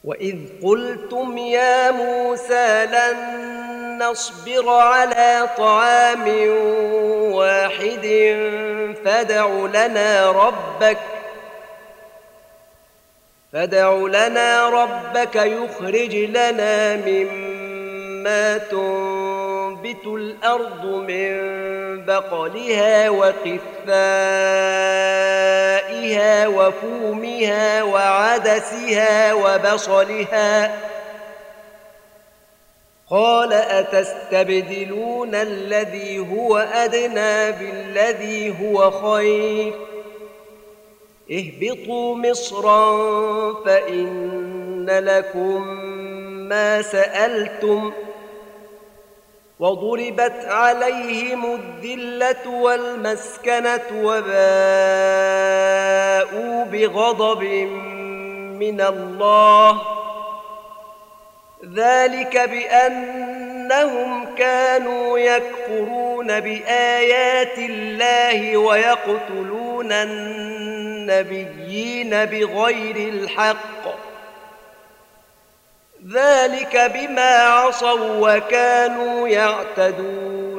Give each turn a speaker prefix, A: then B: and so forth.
A: وإذ قلتم يا موسى لن نصبر على طعام واحد فادع لنا ربك يخرج لنا مما تنبت الأرض من بقلها وقثائها وفومها وعدسها وبصلها قال أتستبدلون الذي هو أدنى بالذي هو خير اهبطوا مصرا فإن لكم ما سألتم وضربت عليهم الذلة والمسكنة وباءوا بغضب من الله ذلك بأنهم كانوا يكفرون بآيات الله ويقتلون النبيين بغير الحق ذلك بما عصوا وكانوا يعتدون